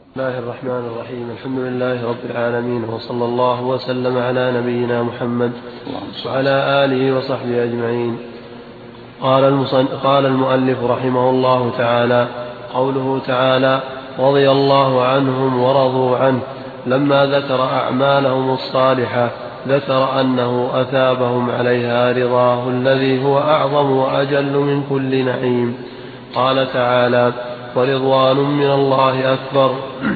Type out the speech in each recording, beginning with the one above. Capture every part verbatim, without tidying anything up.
بسم الله الرحمن الرحيم. الحمد لله رب العالمين، وصلى الله وسلم على نبينا محمد وعلى آله وصحبه أجمعين. قال, قال المؤلف رحمه الله تعالى: قوله تعالى: رضي الله عنهم ورضوا عنه، لما ذكر أعمالهم الصالحة ذكر أنه أثابهم عليها رضاه الذي هو أعظم وأجل من كل نعيم. قال تعالى: ورضوان من الله أكبر.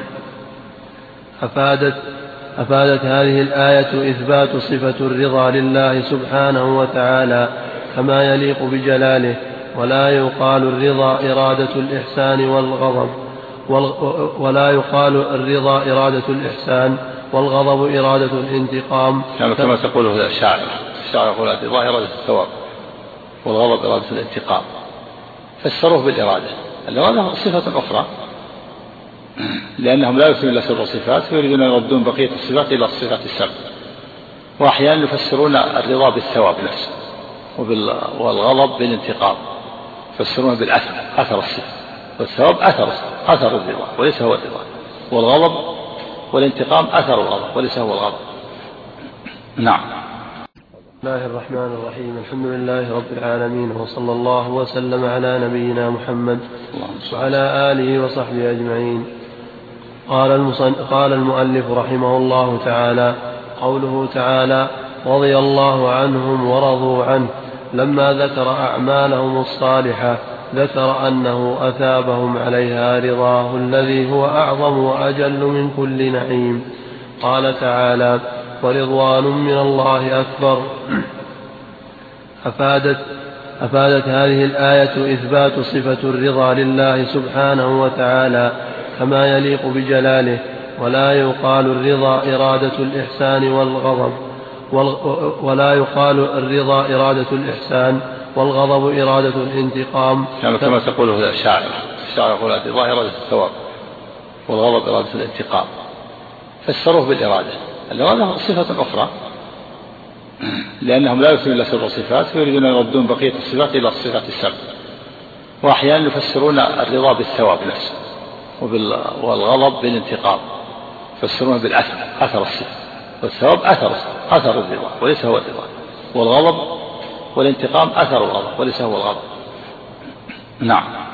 أفادت, أفادت هذه الآية إثبات صفة الرضا لله سبحانه وتعالى كما يليق بجلاله، ولا يقال الرضا إرادة الإحسان والغضب ولا يقال الرضا إرادة الإحسان والغضب إرادة الانتقام، كما تقوله الشاعر. الشاعر يقول الرضا إرادة الثواب والغضب إرادة الانتقام، فسروه بالإرادة. الإرادة صفة أخرى، لأنهم لا يثبتون إلا سر الصفات، فيريدون أن يردون بقية الصفات إلى الصفات السبع. وأحيانا يفسرون الرضا بالثواب نفسه والغضب بالانتقام، يفسرون بالأثر، أثر الصفة، والثواب أثر أثر الرضا وليس هو الرضا، والغضب والانتقام أثر الغضب وليس هو الغضب. نعم. بسم الله الرحمن الرحيم. الحمد لله رب العالمين، وصلى الله وسلم على نبينا محمد وعلى آله وصحبه أجمعين. قال, قال المؤلف رحمه الله تعالى: قوله تعالى: رضي الله عنهم ورضوا عنه، لما ذكر أعمالهم الصالحة ذكر أنه أثابهم عليها رضاه الذي هو أعظم وأجل من كل نعيم. قال تعالى: ورضوان من الله أكبر. أفادت, أفادت هذه الآية إثبات صفة الرضا لله سبحانه وتعالى كما يليق بجلاله، ولا يقال الرضا إرادة الإحسان والغضب ولا يقال الرضا إرادة الإحسان والغضب إرادة الانتقام، كما تقوله الشاعر. الشاعر يقول الرضا إرادة الثواب والغضب إرادة الانتقام، فسروه بالإرادة. الإرادة صفة أخرى، لأنهم لا يثبتون إلا سر الصفات، فيريدون أن يردون بقية الصفات إلى الصفات السبع. وأحيانا يفسرون الرضا بالثواب نفسه والغضب بالانتقام، يفسرون بالأثر، أثر الصفة، والثواب أثر أثر الرضا وليس هو الرضا، والغضب والانتقام أثر الغضب وليس هو الغضب. نعم.